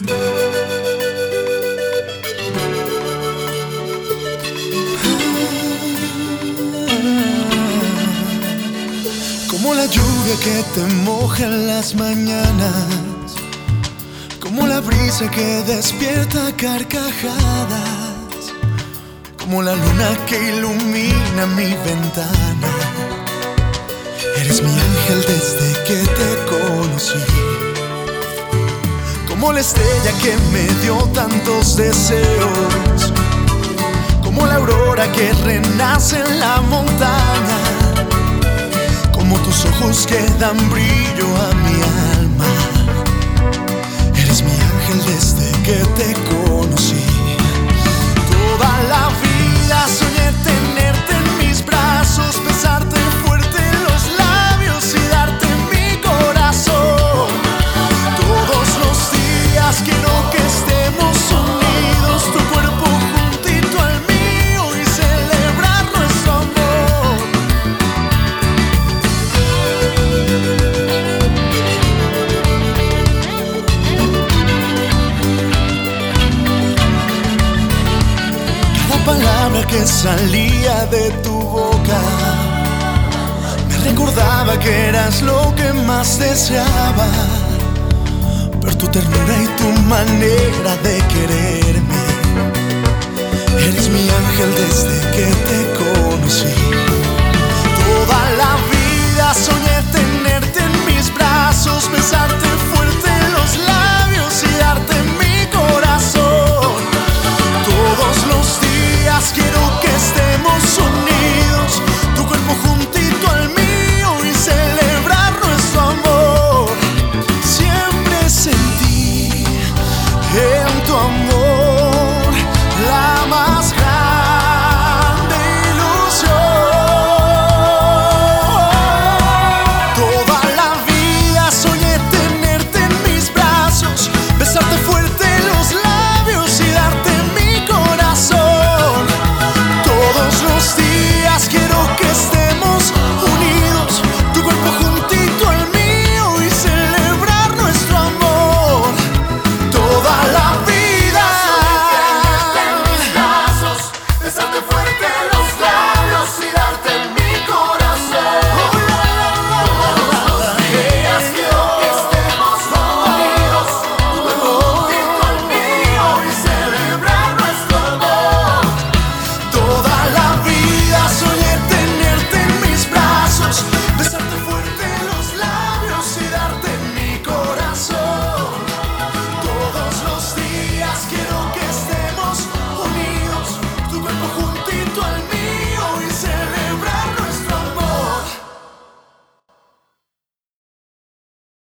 Como la lluvia que te moja en las mañanas, como la brisa que despierta carcajadas, como la luna que ilumina mi ventana. Eres mi ángel desde que te conocí, como la estrella que me dio tantos deseos, como la aurora que renace en la montaña, como tus ojos que dan brillo a mi alma. Eres mi ángel desde que te conocí. Toda la vida soñé tenerte en mis brazos, besarte fuerte en los labios y darte mi corazón. Todos los días quiero que estemos unidos, tu cuerpo juntito al mío y celebrar nuestro amor. Cada palabra que salía de tu boca me recordaba que eras lo que más deseaba. Por tu ternura y tu manera de quererme, eres mi ángel desde que te conocí.